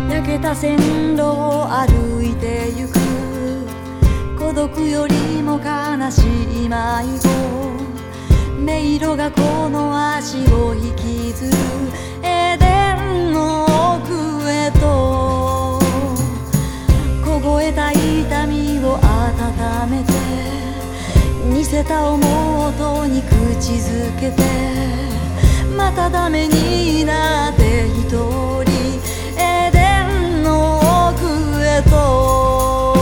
焼けた線路を歩いてゆく、孤独よりも悲しい迷子、迷路がこの足を引きずるエデンの奥へと。凍えた痛みを温めて、似せた思う音に口づけて、またダメになって一人エデンの奥へと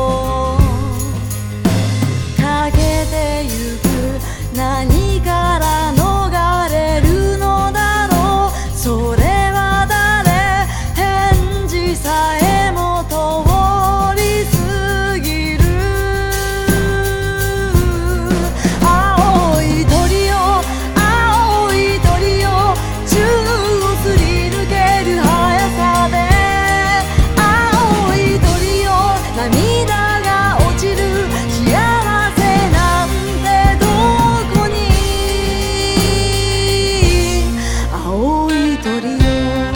かけてゆく。何から逃れるのだろう、それは誰、返事さえも通り過ぎる。青い鳥よ青い鳥よ、宙をすり抜ける速さで。青い鳥よ涙が落ちる、幸せなんてどこに。青い鳥よ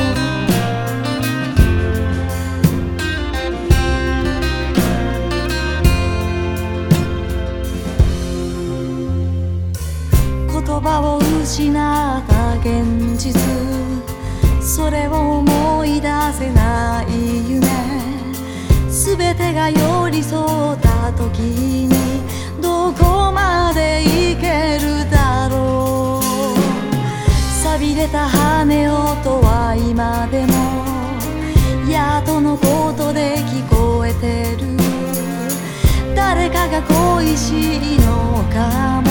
言葉を失った現実、それを思い出せない夢、すべてが寄り添った時にどこまで行けるだろう。錆びれた羽音は今でもやっとのことで聞こえてる。誰かが恋しいのかも。